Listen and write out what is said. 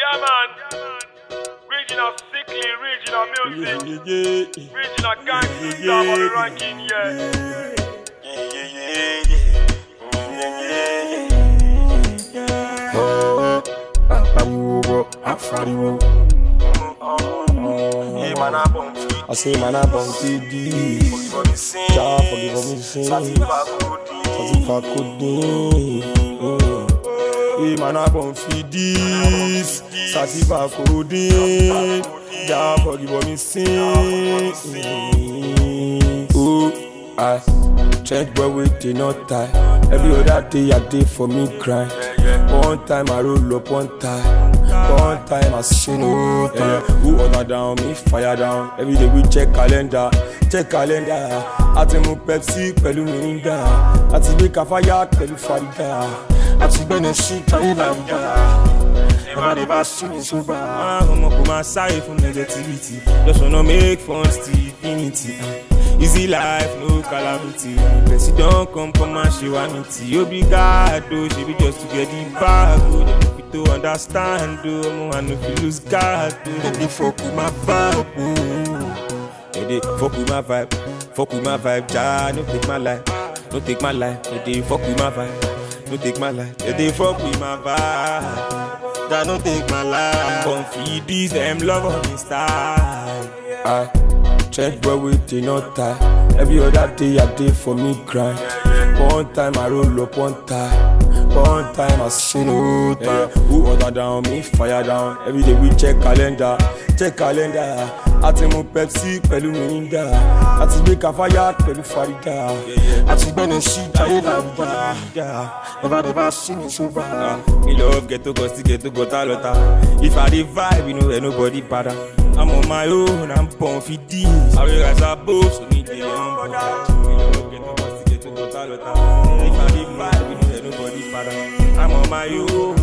Yeah, man. Regional sickly, regional music. Regional gangster, stop on the ranking, I say man I bump TD. Forgive me sin. Satisfa codeine. Hey man I bump this. Satisfa codeine. Forgive me sin. Oh, I change boy with the not tie. Every other day I day for me grind. One time I roll up one time. One time I say no time. Who order down, me fire down. Every day we check calendar. I take my Pepsi, pẹ̀lú Mirinda. I take make a fire, pẹ̀lú Farida. I take Benessy, pẹ̀lú Lambda. Never see me so bad. I'm up on my side from negativity. Just wanna make fun to infinity. Easy life, no calamity. Blessing don't come and she want it. Obrigado, she be just to get the bag. To understand, I no feel lose God. They fuck with my vibe. They fuck with my vibe. Ja, no take my life. They fuck with my vibe. No take my life. They fuck with my vibe. Ja, no take my life. Come feed these them love on the style. I check boy with the not tie. Every other day I day for me grind. One time I roll up one time. One time I say no time. Who order down, me fire down. Every day we check calendar. I take my Pepsi, pẹ̀lú Mirinda. I take make a fire, pẹ̀lú Farida. I take Benessy, pẹ̀lú Lambda. Never see me so bad. Me love get to got a lot. If I dey vibe, you know ain't nobody bother. I'm on my own, I'm born for this. I realize I both so need the young. Me love get to got a lot. If I dey vibe, you know ain't nobody bother. I'm on my own.